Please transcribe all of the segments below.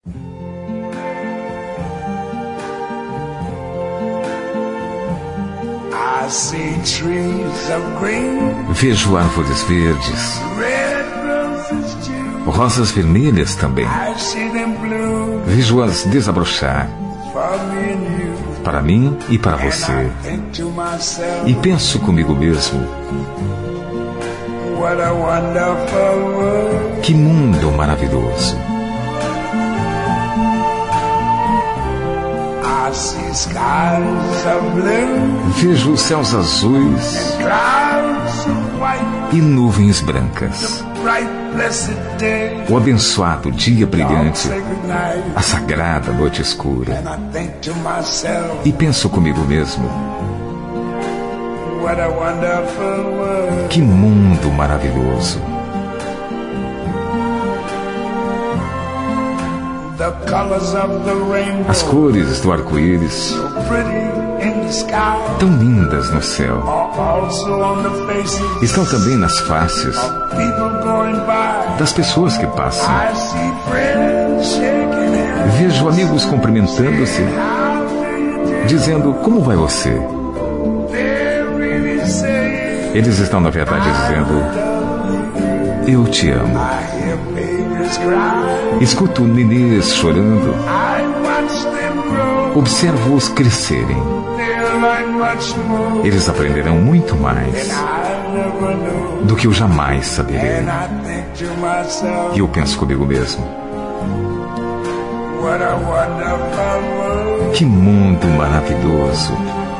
Vejo árvores verdes, rosas vermelhas também. Vejo-as desabrochar para mim e para você. E penso comigo mesmo: que mundo maravilhoso! Vejo os céus azuis e nuvens brancas. O abençoado dia brilhante, a sagrada noite escura. E penso comigo mesmo: que mundo maravilhoso! As cores do arco-íris, tão lindas no céu, estão também nas faces das pessoas que passam. Vejo amigos cumprimentando-se, dizendo: como vai você? Eles estão, na verdade, dizendo: eu te amo. Escuto nenês chorando. Observo-os crescerem. Eles aprenderão muito mais do que eu jamais saberei. E eu penso comigo mesmo: que mundo maravilhoso!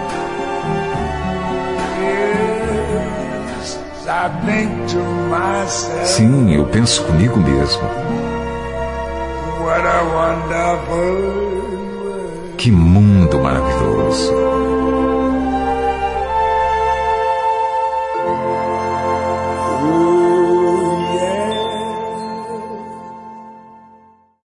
Sim, eu penso comigo mesmo: que mundo maravilhoso!